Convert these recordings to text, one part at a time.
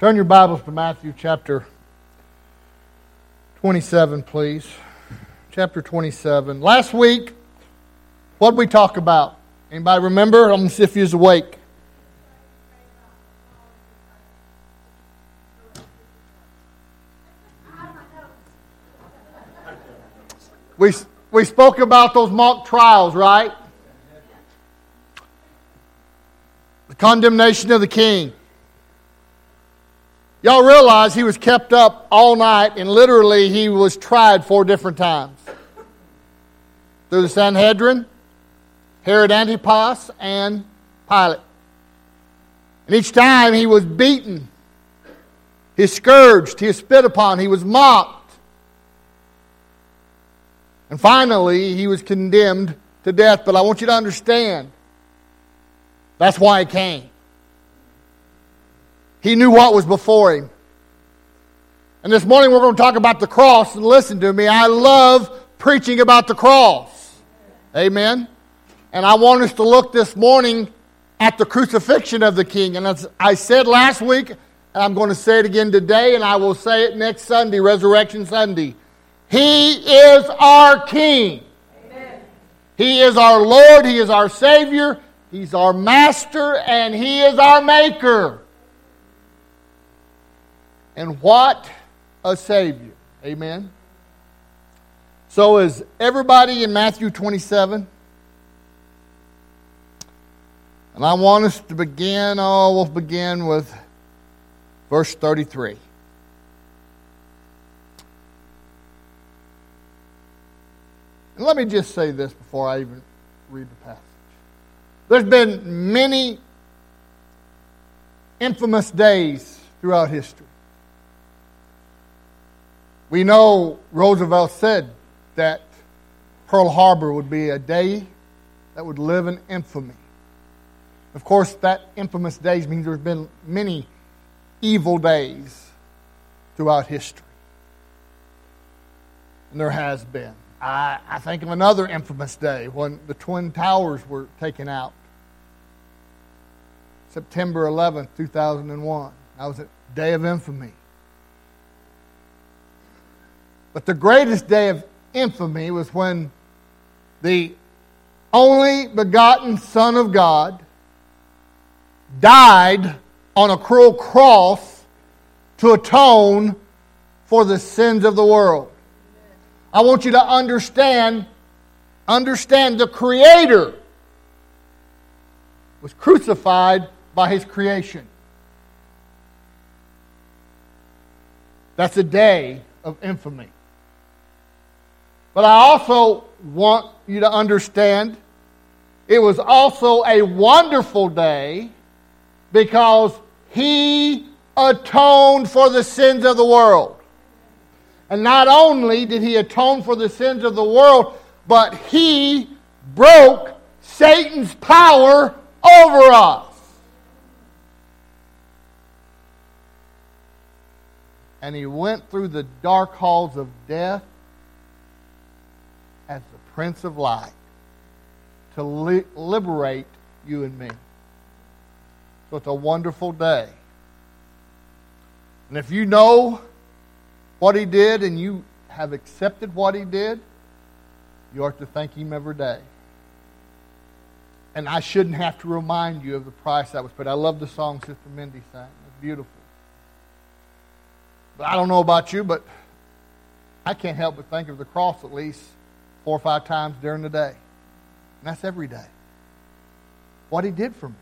Turn your Bibles to Matthew chapter 27, please. Chapter 27. Last week, what did we talk about? Anybody remember? I'm going to see if you're awake. We spoke about those mock trials, right? The condemnation of the king. Y'all realize he was kept up all night, and literally he was tried 4 different times. Through the Sanhedrin, Herod Antipas, and Pilate. And each time he was beaten, he was scourged, he was spit upon, he was mocked. And finally, he was condemned to death. But I want you to understand, that's why he came. He knew what was before him. And this morning we're going to talk about the cross. And listen to me, I love preaching about the cross. Amen. And I want us to look this morning at the crucifixion of the King. And as I said last week, and I'm going to say it again today, and I will say it next Sunday, Resurrection Sunday. He is our King. Amen. He is our Lord. He is our Savior. He's our Master. And He is our Maker. And what a Savior. Amen. So is everybody in Matthew 27? And I want us to begin, we'll begin with verse 33. And let me just say this before I even read the passage. There's been many infamous days throughout history. We know Roosevelt said that Pearl Harbor would be a day that would live in infamy. Of course, that infamous days means there's been many evil days throughout history. And there has been. I think of another infamous day when the Twin Towers were taken out. September 11th, 2001. That was a day of infamy. But the greatest day of infamy was when the only begotten Son of God died on a cruel cross to atone for the sins of the world. I want you to understand the Creator was crucified by His creation. That's a day of infamy. But I also want you to understand it was also a wonderful day because He atoned for the sins of the world. And not only did He atone for the sins of the world, but He broke Satan's power over us. And He went through the dark halls of death as the Prince of Light to liberate you and me. So it's a wonderful day. And if you know what He did and you have accepted what He did, you are to thank Him every day. And I shouldn't have to remind you of the price that was paid. I love the song Sister Mindy sang. It's beautiful. But I don't know about you, but I can't help but think of the cross at least 4 or 5 times during the day. And that's every day. What He did for me.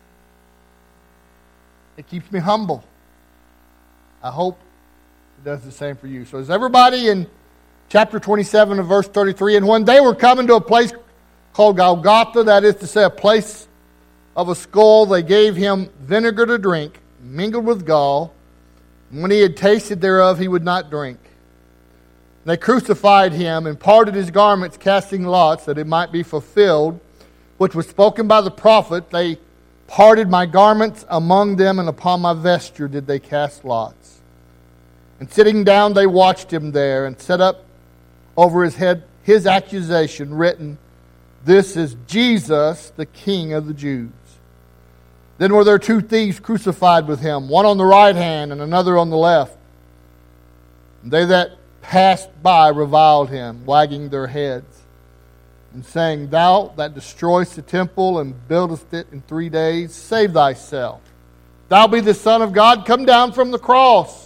It keeps me humble. I hope it does the same for you. So is everybody in chapter 27 of verse 33? And when they were coming to a place called Golgotha, that is to say a place of a skull, they gave Him vinegar to drink, mingled with gall. And when He had tasted thereof, He would not drink. They crucified Him and parted His garments, casting lots, that it might be fulfilled, which was spoken by the prophet. They parted my garments among them, and upon my vesture did they cast lots. And sitting down, they watched Him there, and set up over His head His accusation, written, "This is Jesus, the King of the Jews." Then were there two thieves crucified with him, one on the right hand and another on the left. And they that passed by reviled him, wagging their heads, and saying, Thou that destroyest the temple and buildest it in 3 days, save thyself. Thou be the Son of God, come down from the cross.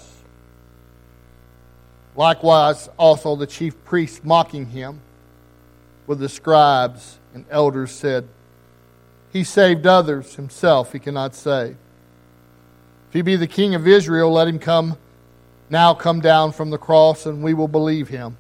Likewise also the chief priests mocking him with the scribes and elders said, He saved others, himself he cannot save. If he be the King of Israel, let him come down from the cross, and we will believe him.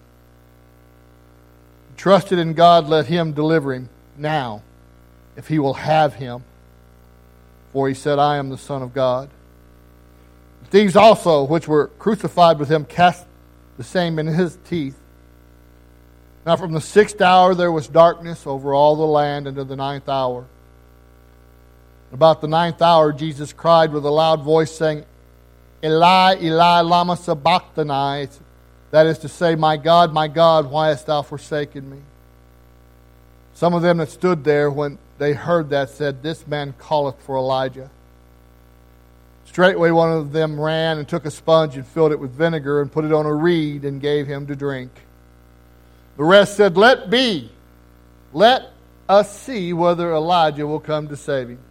He trusted in God, let him deliver him now, if he will have him. For he said, I am the Son of God. The thieves also, which were crucified with him, cast the same in his teeth. Now from the 6th hour there was darkness over all the land unto the 9th hour. About the 9th hour Jesus cried with a loud voice, saying, Eli, Eli, lama sabachthani. That is to say, my God, why hast thou forsaken me? Some of them that stood there when they heard that said, This man calleth for Elijah. Straightway one of them ran and took a sponge and filled it with vinegar and put it on a reed and gave him to drink. The rest said, Let be. Let us see whether Elijah will come to save him.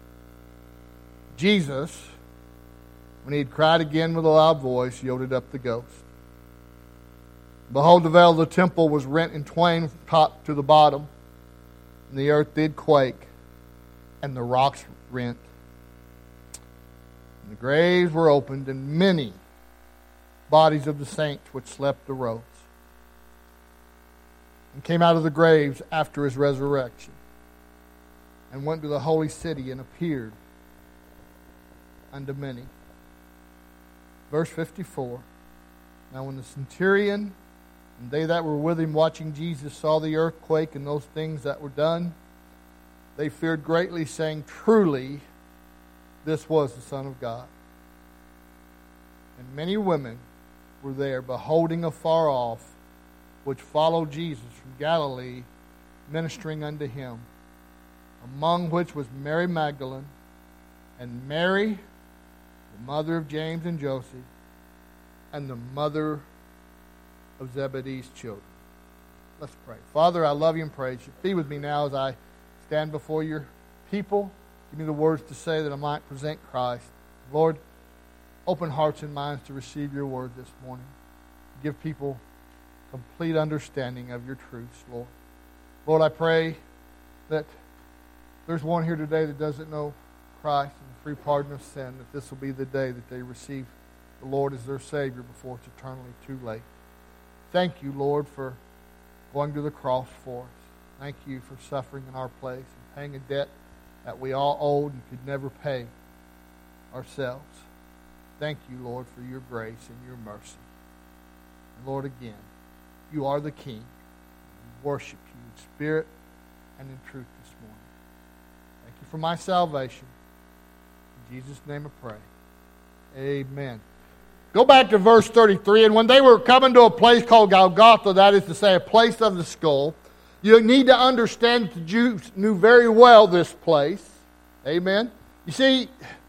Jesus, when he had cried again with a loud voice, yielded up the ghost. Behold, the veil of the temple was rent in twain from top to the bottom, and the earth did quake, and the rocks rent. And the graves were opened, and many bodies of the saints which slept arose, and came out of the graves after his resurrection, and went to the holy city, and appeared unto many. Verse 54. Now when the centurion and they that were with him watching Jesus saw the earthquake and those things that were done, they feared greatly, saying, Truly, this was the Son of God. And many women were there, beholding afar off, which followed Jesus from Galilee, ministering unto him, among which was Mary Magdalene, and Mary, the mother of James and Joseph, and the mother of Zebedee's children. Let's pray. Father, I love you and praise you. Be with me now as I stand before your people. Give me the words to say that I might present Christ. Lord, open hearts and minds to receive your word this morning. Give people complete understanding of your truths, Lord. Lord, I pray that there's one here today that doesn't know Christ and the free pardon of sin, that this will be the day that they receive the Lord as their Savior before it's eternally too late. Thank you, Lord, for going to the cross for us. Thank you for suffering in our place and paying a debt that we all owed and could never pay ourselves. Thank you, Lord, for your grace and your mercy. And Lord, again, you are the King. We worship you in spirit and in truth this morning. Thank you for my salvation. In Jesus' name I pray. Amen. Go back to verse 33. And when they were coming to a place called Golgotha, that is to say, a place of the skull, you need to understand that the Jews knew very well this place. Amen. You see,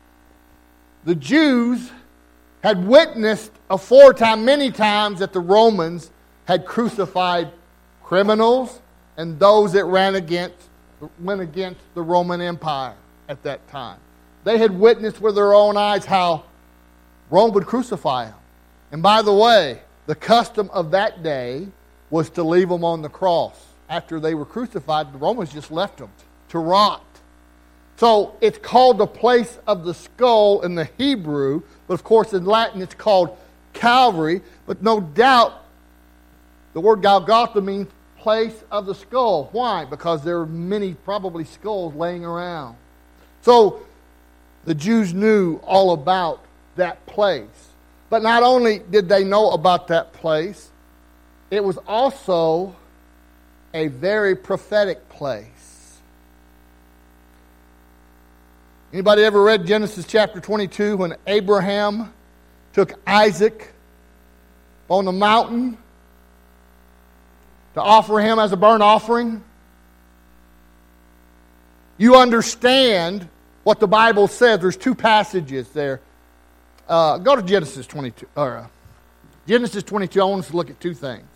the Jews had witnessed aforetime many times that the Romans had crucified criminals and those that went against the Roman Empire at that time. They had witnessed with their own eyes how Rome would crucify them. And by the way, the custom of that day was to leave them on the cross. After they were crucified, the Romans just left them to rot. So it's called the place of the skull in the Hebrew, but of course in Latin it's called Calvary. But no doubt the word Golgotha means place of the skull. Why? Because there are many probably skulls laying around. So the Jews knew all about that place. But not only did they know about that place, it was also a very prophetic place. Anybody ever read Genesis chapter 22 when Abraham took Isaac on the mountain to offer him as a burnt offering? You understand what the Bible says. There's two passages there. Go to Genesis 22. Genesis 22, I want us to look at two things.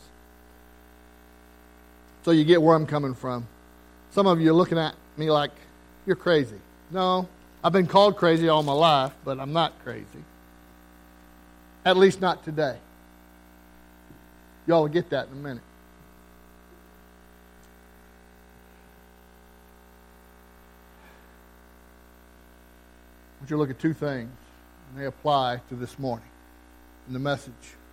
So you get where I'm coming from. Some of you are looking at me like, you're crazy. No, I've been called crazy all my life, but I'm not crazy. At least not today. Y'all will get that in a minute. I want you to look at two things, and they apply to this morning in the message.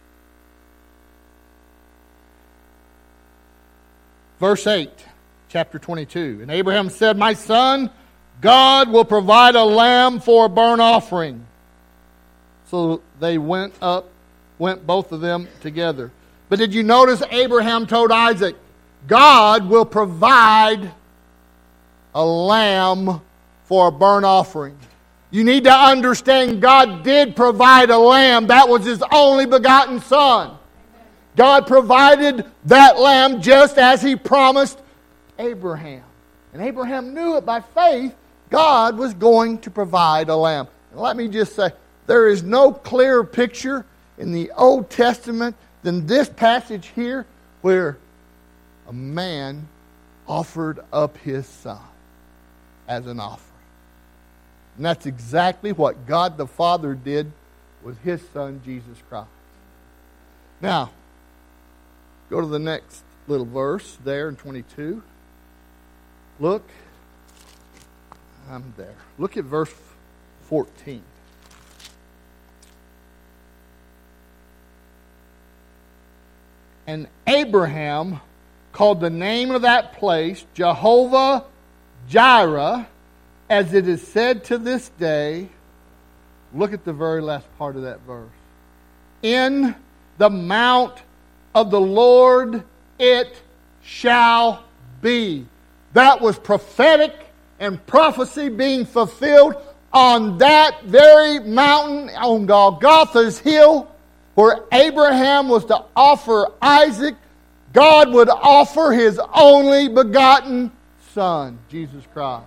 Verse 8, chapter 22. And Abraham said, "My son, God will provide a lamb for a burnt offering." So they went both of them together. But did you notice Abraham told Isaac, God will provide a lamb for a burnt offering. You need to understand God did provide a lamb. That was His only begotten Son. God provided that lamb just as He promised Abraham. And Abraham knew it by faith. God was going to provide a lamb. And let me just say, there is no clearer picture in the Old Testament than this passage here, where a man offered up his son as an offering. And that's exactly what God the Father did with His Son, Jesus Christ. Now, go to the next little verse there in 22. Look. I'm there. Look at verse 14. And Abraham called the name of that place Jehovah Jireh, as it is said to this day. Look at the very last part of that verse. In the mount of the Lord it shall be. That was prophetic and prophecy being fulfilled on that very mountain on Golgotha's hill, where Abraham was to offer Isaac. God would offer His only begotten Son, Jesus Christ.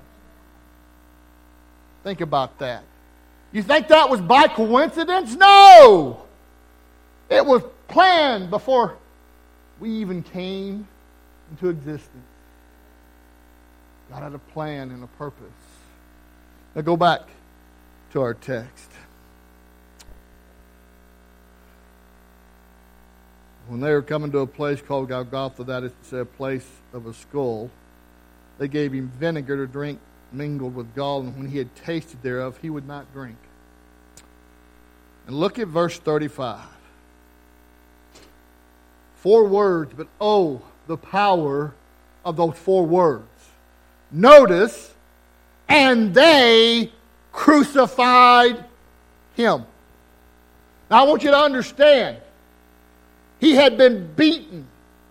Think about that. You think that was by coincidence? No! It was planned before we even came into existence. God had a plan and a purpose. Now go back to our text. When they were coming to a place called Golgotha, that is to say, a place of a skull, they gave Him vinegar to drink mingled with gall, and when He had tasted thereof, He would not drink. And look at verse 35. 4 words, but oh, the power of those 4 words. Notice, and they crucified Him. Now I want you to understand, He had been beaten,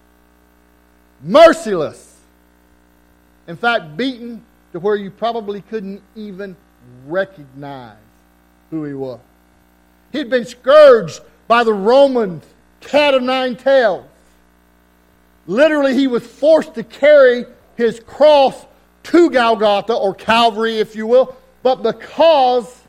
merciless. In fact, beaten to where you probably couldn't even recognize who He was. He'd been scourged by the Romans, cat of 9 tails. Literally, He was forced to carry His cross to Golgotha, or Calvary, if you will, but because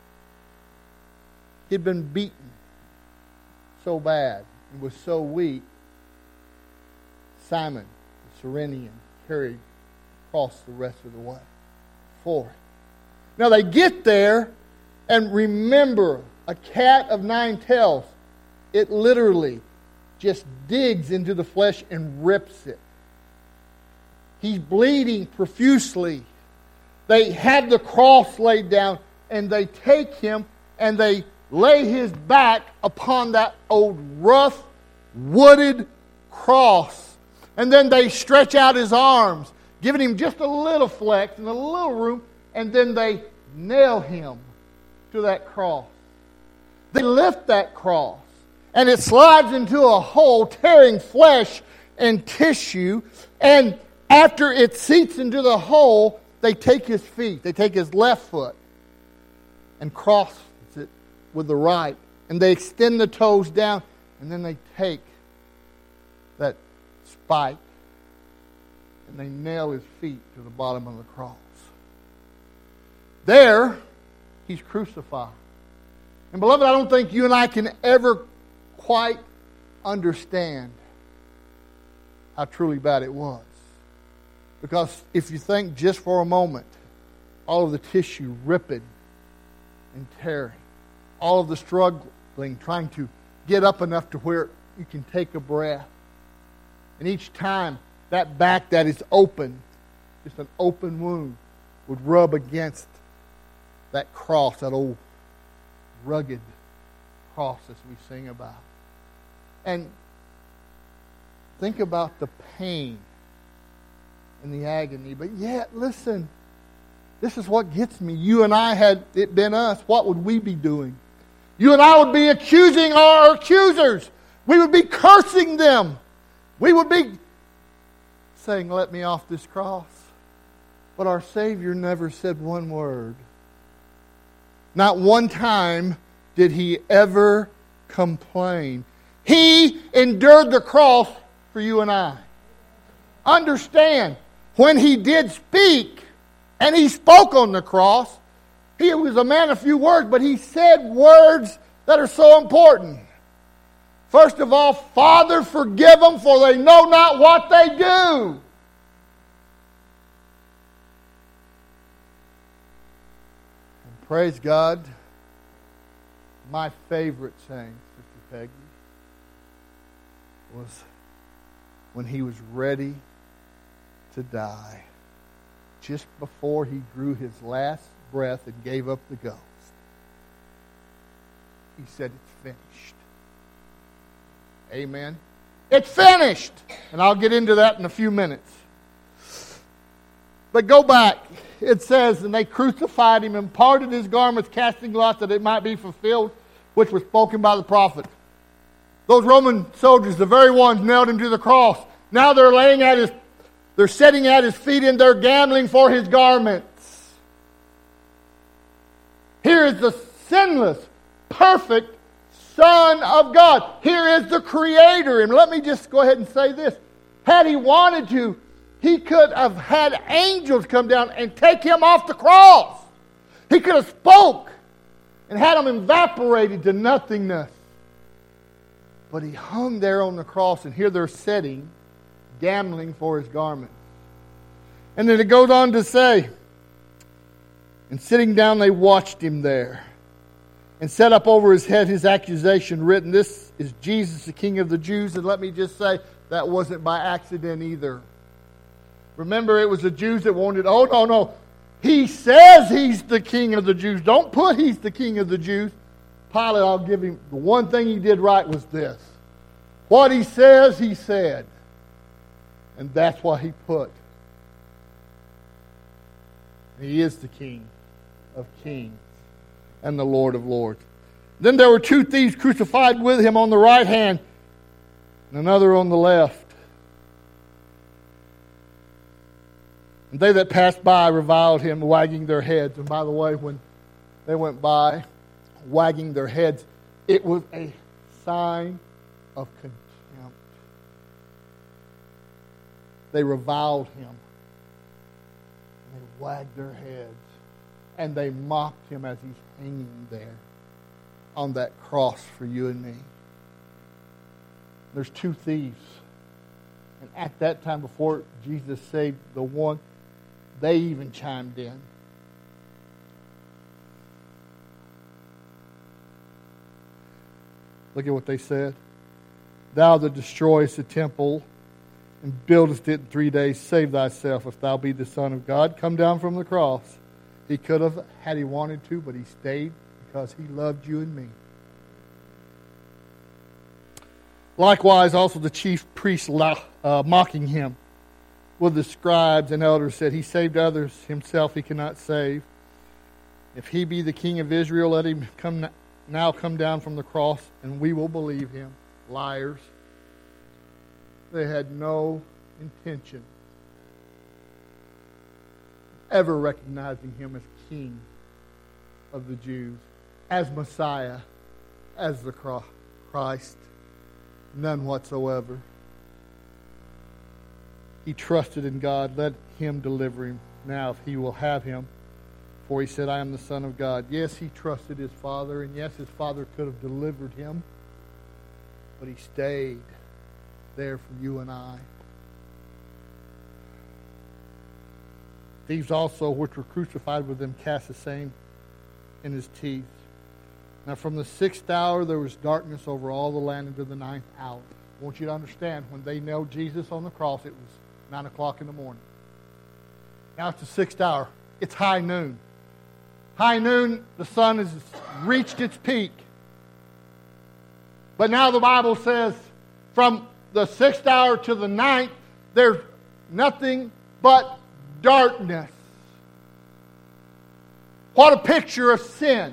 He'd been beaten so bad and was so weak, Simon, the Cyrenian, carried across the rest of the way for it. Now they get there, and remember, a cat of 9 tails, it literally just digs into the flesh and rips it. He's bleeding profusely. They have the cross laid down, and they take Him and they lay His back upon that old rough, wooded cross. And then they stretch out His arms, giving Him just a little flex and a little room, and then they nail Him to that cross. They lift that cross, and it slides into a hole, tearing flesh and tissue, and after it seats into the hole, they take His feet. They take His left foot and cross it with the right. And they extend the toes down, and then they take that spike and they nail His feet to the bottom of the cross. There, he's crucified. And beloved, I don't think you and I can ever quite understand how truly bad it was. Because if you think just for a moment, all of the tissue ripping and tearing, all of the struggling, trying to get up enough to where you can take a breath. And each time that back that is open, just an open wound, would rub against that cross, that old rugged cross as we sing about. And think about the pain and the agony. But yet, listen, this is what gets me. You and I, had it been us, what would we be doing? You and I would be accusing our accusers. We would be cursing them. We would be saying, let me off this cross. But our Savior never said one word. Not one time did he ever complain. He endured the cross for you and I. Understand, when he did speak, and he spoke on the cross, he was a man of few words, but he said words that are so important. First of all, Father, forgive them, for they know not what they do. And praise God, my favorite saying, Sister Peggy, was when he was ready to die, just before he drew his last breath and gave up the ghost. He said, it's finished. Amen. It's finished. And I'll get into that in a few minutes. But go back. It says, and they crucified him and parted his garments, casting lots that it might be fulfilled, which was spoken by the prophet. Those Roman soldiers, the very ones nailed him to the cross, now they're sitting at his feet and they're gambling for his garments. Here is the sinless, perfect Son of God. Here is the Creator. And let me just go ahead and say this. Had he wanted to, he could have had angels come down and take him off the cross. He could have spoke and had him evaporated to nothingness. But he hung there on the cross, and here they're sitting, gambling for his garment. And then it goes on to say, and sitting down they watched him there, and set up over his head his accusation written, this is Jesus, the King of the Jews. And let me just say, that wasn't by accident either. Remember, it was the Jews that wanted, no. He says he's the King of the Jews. Don't put he's the King of the Jews. Pilate, I'll give him, the one thing he did right was this. What he says, he said. And that's why he put. He is the King of kings and the Lord of lords. Then there were two thieves crucified with him on the right hand and another on the left. And they that passed by reviled him, wagging their heads. And by the way, when they went by, wagging their heads, it was a sign of contempt. They reviled him. And they wagged their heads. And they mocked him as he's hanging there on that cross for you and me. There's two thieves. And at that time, before Jesus saved the one, they even chimed in. Look at what they said. Thou that destroyest the temple and buildest it in 3 days, save thyself. If thou be the Son of God, come down from the cross. He could have, had he wanted to, but he stayed because he loved you and me. Likewise, also the chief priests mocking him with the scribes and elders said, he saved others, himself he cannot save. If he be the King of Israel, let him come down from the cross, and we will believe him. Liars. They had no intention of ever recognizing him as King of the Jews, as Messiah, as the Christ. None whatsoever. He trusted in God. Let him deliver him now if he will have him. before he said, I am the Son of God. Yes, he trusted his Father, and yes, his Father could have delivered him, but he stayed there for you and I. Thieves also, which were crucified with him, cast the same in his teeth. Now from the 6th hour there was darkness over all the land until the 9th hour. I want you to understand, when they nailed Jesus on the cross, it was 9 o'clock in the morning. Now it's the 6th hour. It's high noon. High noon, the sun has reached its peak. But now the Bible says from the 6th hour to the 9th, there's nothing but darkness. What a picture of sin.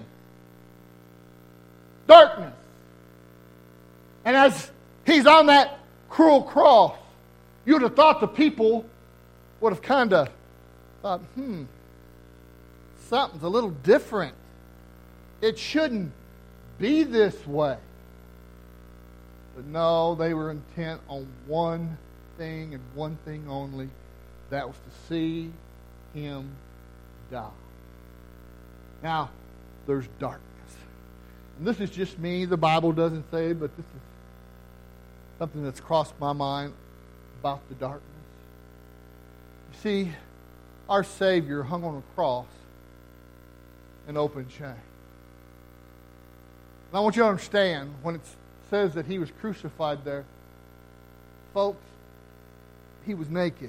Darkness. And as he's on that cruel cross, you'd have thought the people would have kind of thought, something's a little different. It shouldn't be this way. But no, they were intent on one thing and one thing only. That was to see him die. Now, there's darkness. And this is just me. The Bible doesn't say, but this is something that's crossed my mind about the darkness. You see, our Savior hung on a cross in open shame. And I want you to understand, when it says that he was crucified there, folks, he was naked.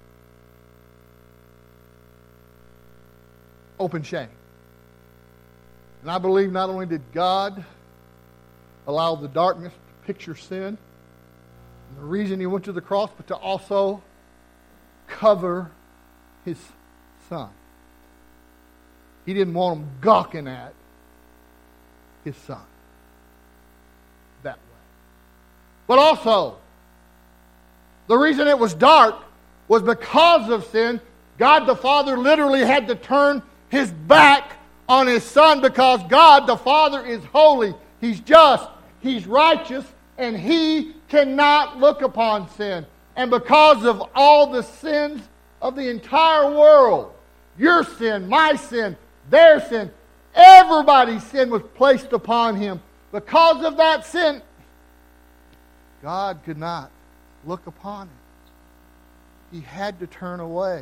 Open shame. And I believe not only did God allow the darkness to picture sin, and the reason he went to the cross, but to also cover his Son. He didn't want them gawking at his Son that way. But also, the reason it was dark was because of sin. God the Father literally had to turn his back on his Son, because God the Father is holy. He's just. He's righteous. And he cannot look upon sin. And because of all the sins of the entire world, your sin, my sin, their sin, everybody's sin was placed upon him. Because of that sin, God could not look upon it. He had to turn away.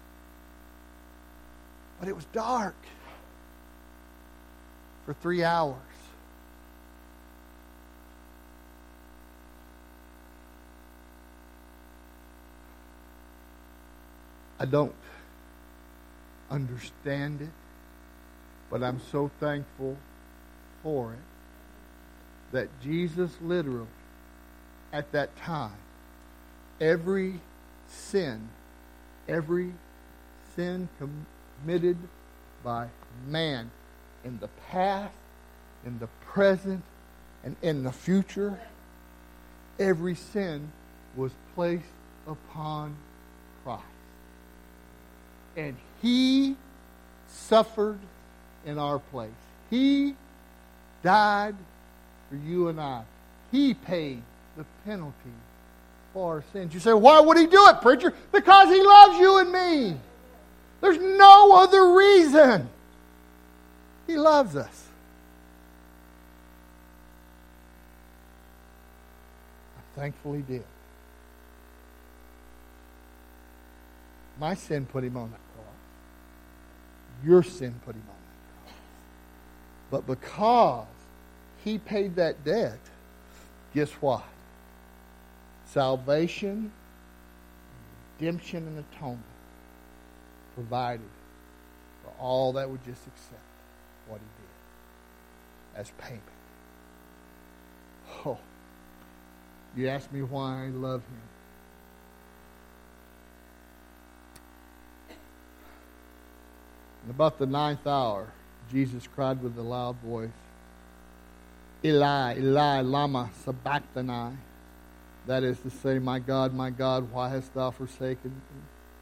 But it was dark for 3 hours. I don't understand it, but I'm so thankful for it that Jesus literally, at that time, every sin committed by man in the past, in the present, and in the future, every sin was placed upon Christ. And he suffered in our place. He died for you and I. He paid the penalty for our sins. You say, why would he do it, preacher? Because he loves you and me. There's no other reason. He loves us. I'm thankful he did. My sin put him on that cross. Your sin put him on that cross. But because he paid that debt, guess what? Salvation, redemption, and atonement provided for all that would just accept what he did as payment. Oh, you ask me why I love him. And about the 9th hour, Jesus cried with a loud voice, Eli, Eli, lama sabachthani. That is to say, my God, why hast thou forsaken me?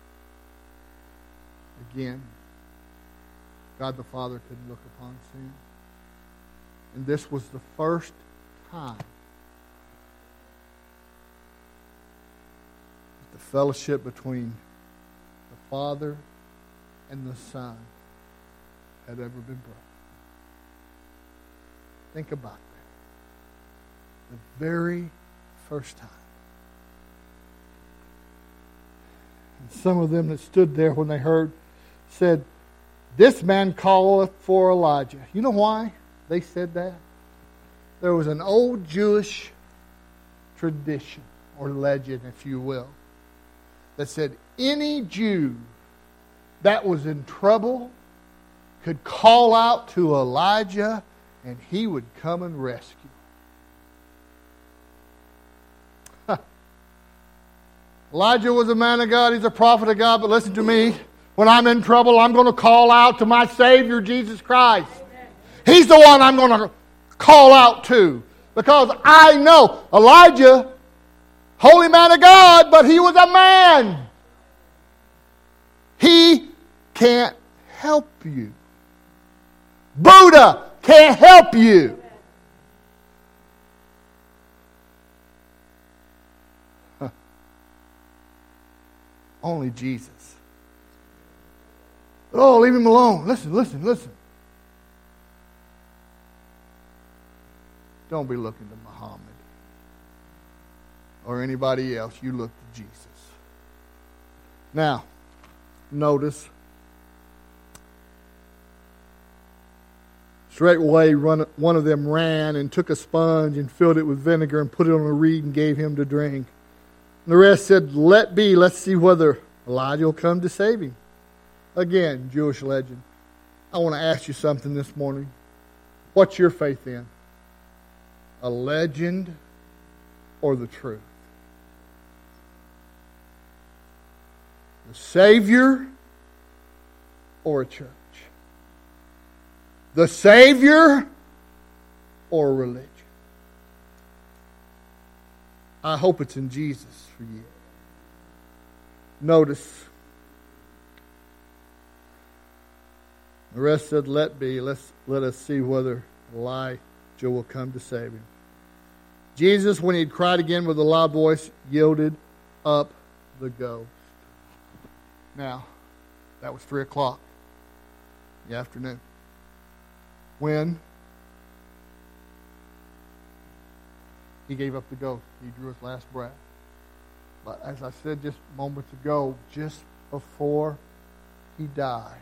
Again, God the Father couldn't look upon sin. And this was the first time the fellowship between the Father and the Son had ever been broken. Think about that. The very first time. And some of them that stood there when they heard said, "This man calleth for Elijah." You know why they said that? There was an old Jewish tradition, or legend, if you will, that said any Jew that was in trouble could call out to Elijah and he would come and rescue. Elijah was a man of God. He's a prophet of God. But listen to me. When I'm in trouble, I'm going to call out to my Savior, Jesus Christ. He's the one I'm going to call out to. Because I know Elijah, holy man of God, but he was a man. He can't help you. Buddha can't help you. Only Jesus. Oh, leave him alone. Listen. Don't be looking to Muhammad or anybody else. You look to Jesus. Now, notice. Straightway one of them ran and took a sponge and filled it with vinegar and put it on a reed and gave him to drink. And the rest said, "Let be, let's see whether Elijah will come to save him." Again, Jewish legend. I want to ask you something this morning. What's your faith in? A legend or the truth? The Savior or a church? The Savior or a religion? I hope it's in Jesus for you. Notice, the rest said, "Let be. Let us see whether Elijah will come to save him." Jesus, when he had cried again with a loud voice, yielded up the ghost. Now, that was 3 o'clock in the afternoon. When he gave up the ghost, he drew his last breath. But as I said just moments ago, just before he died,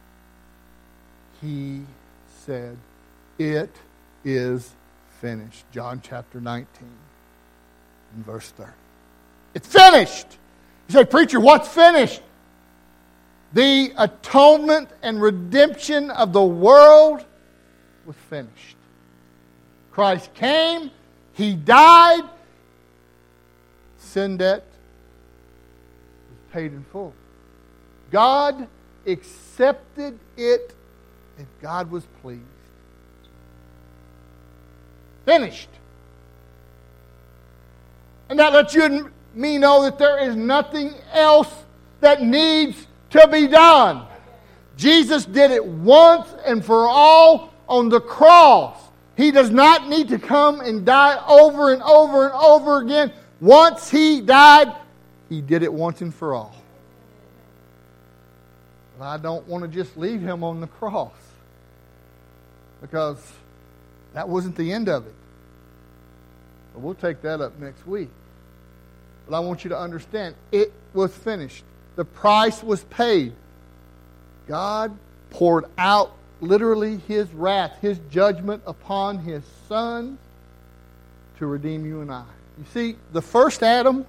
he said, "It is finished." John chapter 19 and verse 30. It's finished! You say, "Preacher, what's finished?" The atonement and redemption of the world was finished. Christ came, he died, sin debt was paid in full. God accepted it, and God was pleased. Finished. And that lets you and me know that there is nothing else that needs to be done. Jesus did it once and for all on the cross. He does not need to come and die over and over and over again. Once he died, he did it once and for all. But I don't want to just leave him on the cross, because that wasn't the end of it. But we'll take that up next week. But I want you to understand, it was finished. The price was paid. God poured out literally his wrath, his judgment upon his Son to redeem you and I. You see, the first Adam,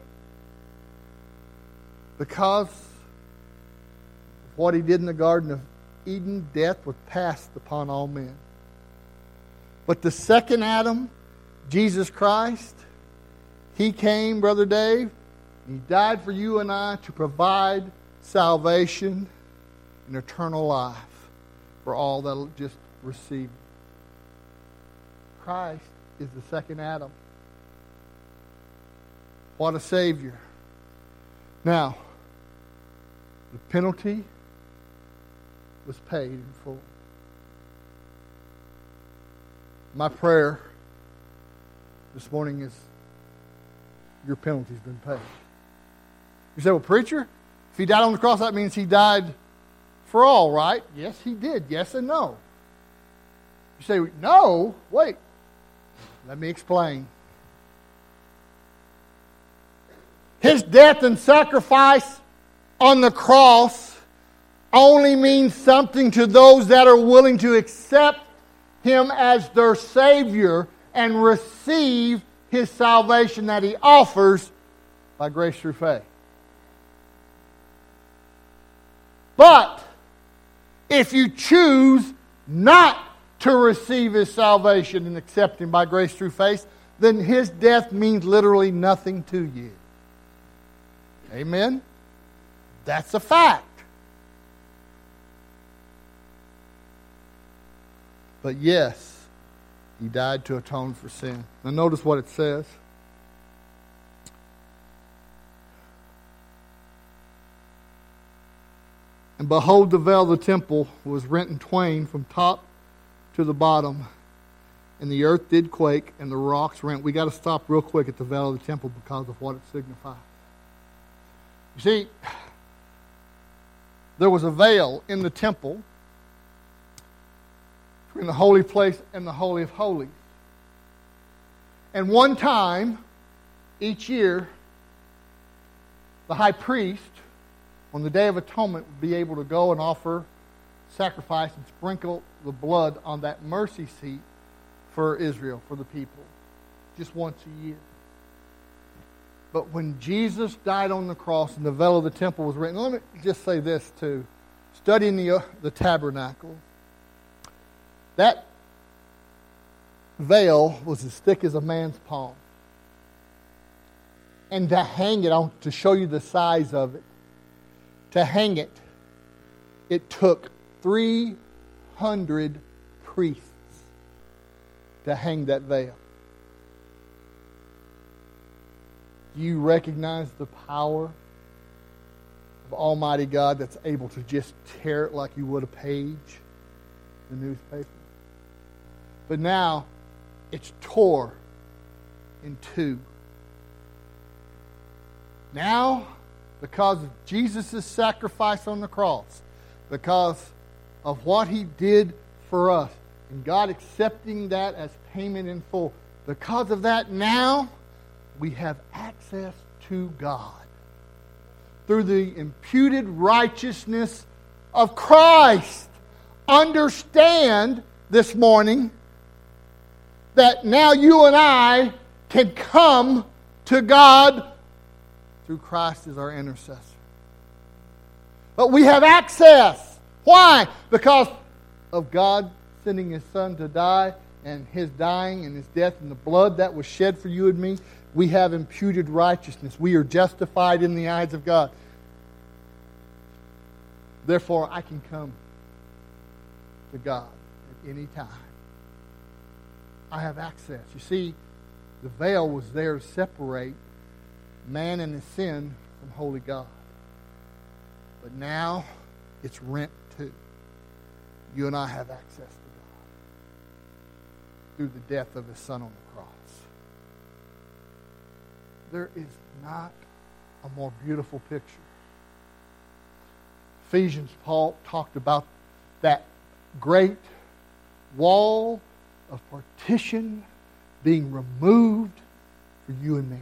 because of what he did in the Garden of Eden, death was passed upon all men. But the second Adam, Jesus Christ, he came, Brother Dave, he died for you and I to provide salvation and eternal life for all that will just receive. Christ is the second Adam. What a Savior. Now, the penalty was paid in full. My prayer this morning is your penalty's been paid. You say, "Well, preacher, if he died on the cross, that means he died for all, right? Yes, He did. Yes and no. You say, no? Wait. Let me explain. His death and sacrifice on the cross only means something to those that are willing to accept Him as their Savior and receive His salvation that He offers by grace through faith. But if you choose not to receive His salvation and accept Him by grace through faith, then His death means literally nothing to you. Amen? That's a fact. But yes, He died to atone for sin. Now notice what it says. And behold, the veil of the temple was rent in twain from top to the bottom, and the earth did quake, and the rocks rent. We got to stop real quick at the veil of the temple because of what it signifies. You see, there was a veil in the temple between the holy place and the Holy of Holies. And one time, each year, the high priest, on the Day of Atonement, would be able to go and offer sacrifice and sprinkle the blood on that mercy seat for Israel, for the people, just once a year. But when Jesus died on the cross and the veil of the temple was rent, let me just say this too. Studying the tabernacle, that veil was as thick as a man's palm. And to hang it, to show you the size of it, to hang it, it took 300 priests to hang that veil. Do you recognize the power of Almighty God that's able to just tear it like you would a page in the newspaper? But now it's tore in two. Now, because of Jesus' sacrifice on the cross, because of what He did for us, and God accepting that as payment in full, because of that, now we have access to God through the imputed righteousness of Christ. Understand this morning that now you and I can come to God through Christ as our intercessor. But we have access. Why? Because of God sending His Son to die, and His dying and His death and the blood that was shed for you and me. We have imputed righteousness. We are justified in the eyes of God. Therefore, I can come to God at any time. I have access. You see, the veil was there to separate man and his sin from holy God. But now it's rent too. You and I have access to God through the death of His Son on the cross. There is not a more beautiful picture. Ephesians, Paul talked about that great wall of partition being removed for you and me.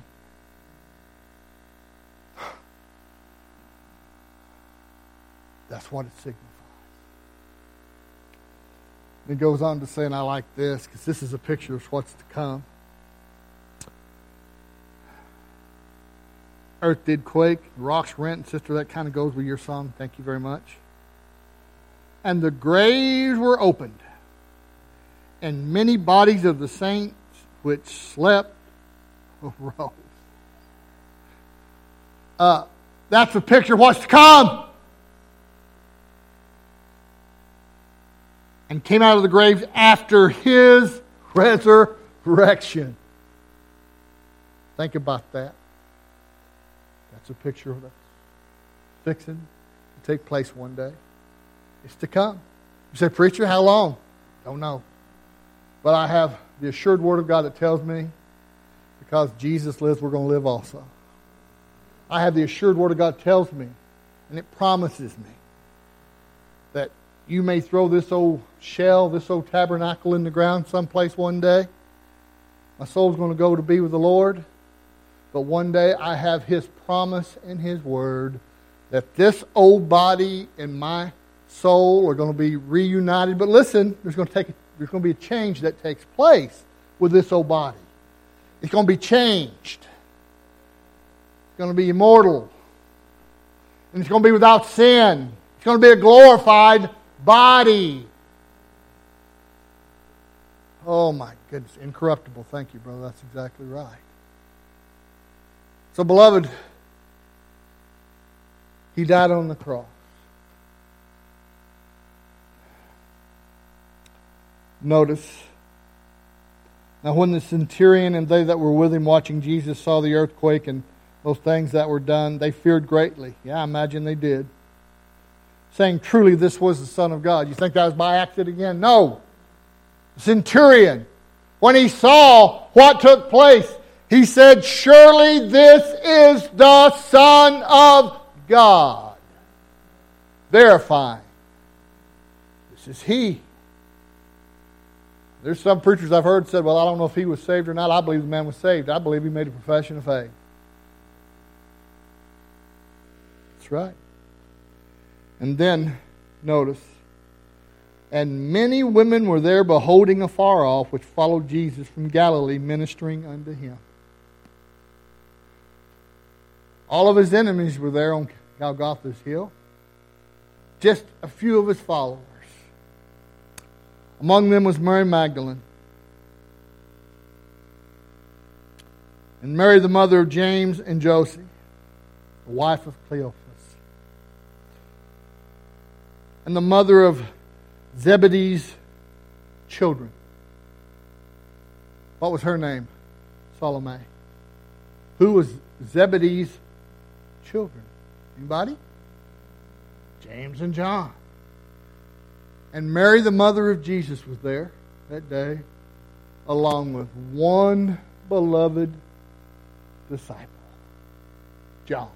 That's what it signifies. And it goes on to say, and I like this, because this is a picture of what's to come. Earth did quake, rocks rent. Sister, that kind of goes with your song. Thank you very much. And the graves were opened, and many bodies of the saints which slept arose. That's a picture of what's to come. And came out of the graves after His resurrection. Think about that. That's a picture of that's fixing to take place one day. It's to come. You say, preacher, how long? Don't know. But I have the assured word of God that tells me because Jesus lives, we're going to live also. I have the assured word of God that tells me, and it promises me, that you may throw this old shell, this old tabernacle in the ground someplace one day. My soul's going to go to be with the Lord. But one day I have His promise in His Word that this old body and my soul are going to be reunited. But listen, there's going to be a change that takes place with this old body. It's going to be changed. It's going to be immortal. And it's going to be without sin. It's going to be a glorified body. Oh my goodness, incorruptible. Thank you, brother. That's exactly right. So, beloved, He died on the cross. Notice, now when the centurion and they that were with him watching Jesus saw the earthquake and those things that were done, they feared greatly. Yeah, I imagine they did. Saying, truly this was the Son of God. You think that was by accident again? No. The centurion, when he saw what took place, he said, surely this is the Son of God. Verifying. This is He. There's some preachers I've heard said, well, I don't know if he was saved or not. I believe the man was saved. I believe he made a profession of faith. That's right. And then, notice, and many women were there beholding afar off, which followed Jesus from Galilee, ministering unto Him. All of His enemies were there on Golgotha's hill. Just a few of His followers. Among them was Mary Magdalene. And Mary, the mother of James and Joseph, the wife of Cleophas. And the mother of Zebedee's children. What was her name? Salome. Who was Zebedee's children? Anybody? James and John. And Mary, the mother of Jesus, was there that day, along with one beloved disciple, John.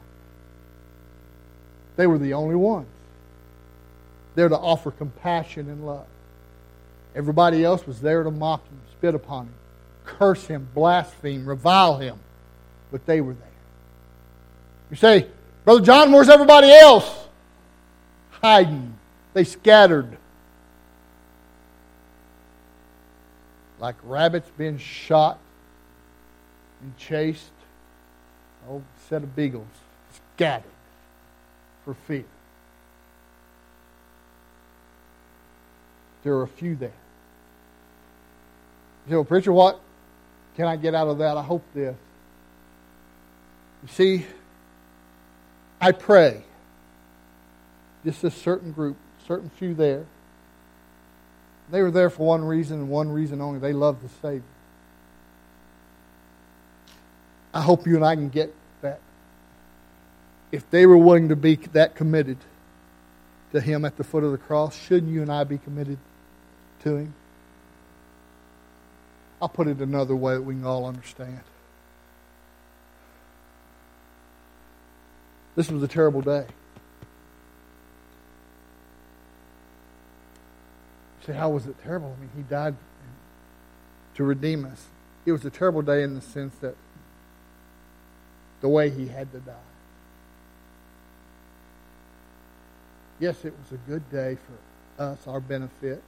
They were the only ones there to offer compassion and love. Everybody else was there to mock Him, spit upon Him, curse Him, blaspheme, revile Him. But they were there. You say, Brother John, where's everybody else? Hiding. They scattered. Like rabbits being shot and chased. A whole set of beagles scattered for fear. There were a few there. You say, well, preacher, what can I get out of that? I hope this. You see, I pray just a certain group, certain few there. They were there for one reason and one reason only. They loved the Savior. I hope you and I can get that. If they were willing to be that committed to Him at the foot of the cross, shouldn't you and I be committed to Him? I'll put it another way that we can all understand. This was a terrible day. You say, how was it terrible? I mean, He died to redeem us. It was a terrible day in the sense that the way He had to die. Yes, it was a good day for us, our benefit.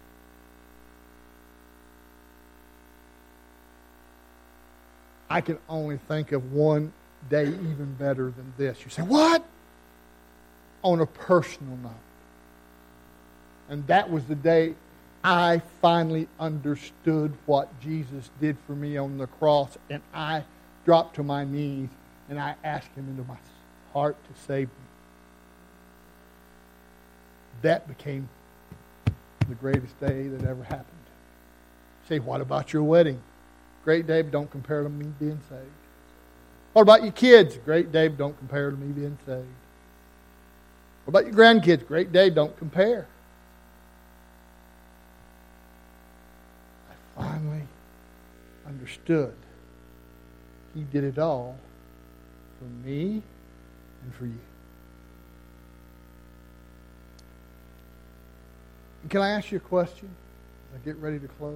I can only think of one day even better than this. You say, what? On a personal note. And that was the day I finally understood what Jesus did for me on the cross. And I dropped to my knees and I asked Him into my heart to save me. That became the greatest day that ever happened. Say, what about your wedding? Great day, but don't compare to me being saved. What about your kids? Great day, but don't compare to me being saved. What about your grandkids? Great day, don't compare. I finally understood He did it all for me and for you. And can I ask you a question as I get ready to close?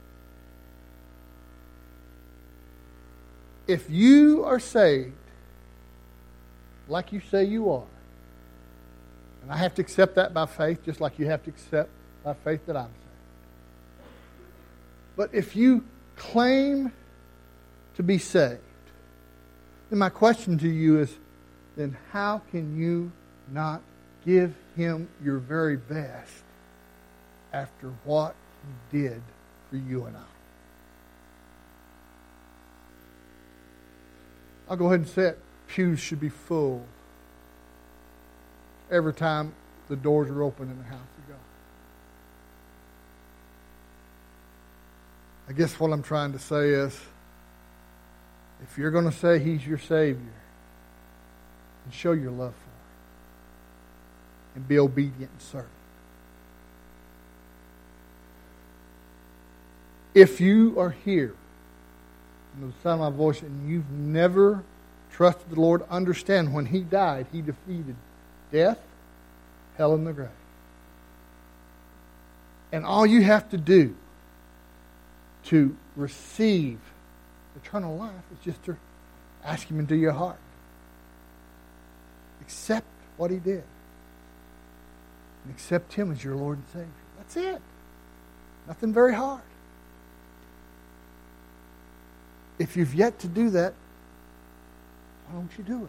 If you are saved, like you say you are, and I have to accept that by faith, just like you have to accept by faith that I'm saved. But if you claim to be saved, then my question to you is, then how can you not give Him your very best after what He did for you and I? I'll go ahead and say it. Pews should be full every time the doors are open in the house of God. I guess what I'm trying to say is, if you're going to say He's your Savior, then show your love for Him and be obedient and serve Him. If you are here, the sound of my voice, and you've never trusted the Lord, understand when He died, He defeated death, hell, and the grave. And all you have to do to receive eternal life is just to ask Him into your heart. Accept what He did. And accept Him as your Lord and Savior. That's it. Nothing very hard. If you've yet to do that, why don't you do it?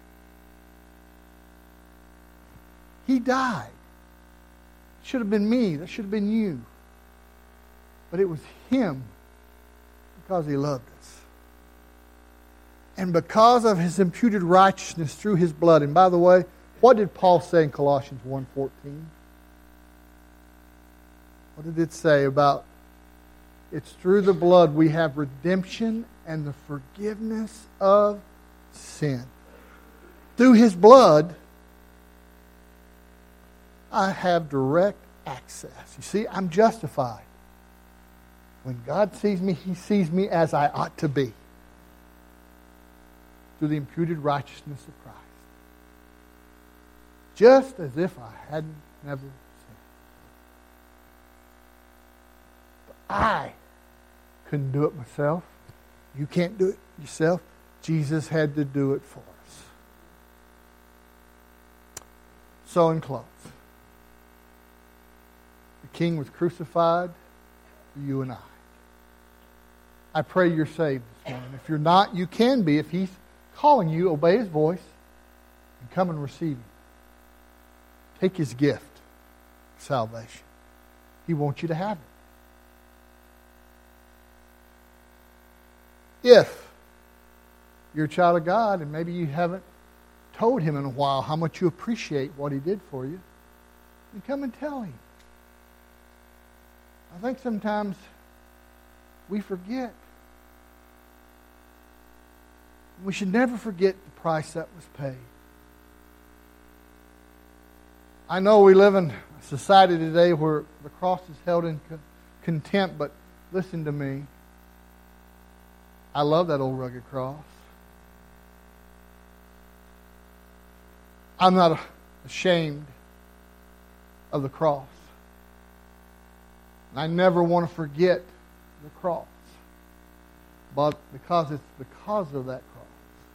He died. It should have been me. That should have been you. But it was Him because He loved us. And because of His imputed righteousness through His blood. And by the way, what did Paul say in Colossians 1:14? What did it say about it's through the blood we have redemption and the forgiveness of sin. Through His blood, I have direct access. You see, I'm justified. When God sees me, He sees me as I ought to be. Through the imputed righteousness of Christ. Just as if I hadn't never sinned. I couldn't do it myself. You can't do it yourself. Jesus had to do it for us. So in close, the King was crucified for you and I. I pray you're saved this morning. If you're not, you can be. If He's calling you, obey His voice and come and receive Him. Take His gift of salvation. He wants you to have it. If you're a child of God and maybe you haven't told Him in a while how much you appreciate what He did for you, then come and tell Him. I think sometimes we forget. We should never forget the price that was paid. I know we live in a society today where the cross is held in contempt, but listen to me. I love that old rugged cross. I'm not ashamed of the cross. And I never want to forget the cross. But because it's because of that cross,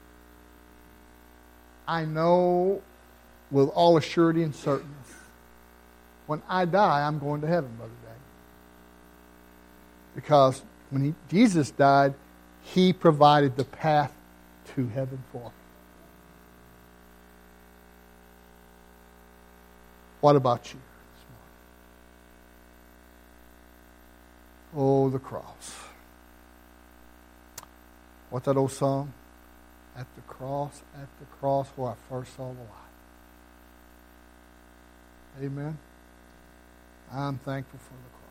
I know with all assurity and certainty, when I die, I'm going to heaven, Brother Daniel. Because when Jesus died, He provided the path to heaven for me. What about you this morning? Oh, the cross. What's that old song? At the cross where I first saw the light. Amen. I'm thankful for the cross.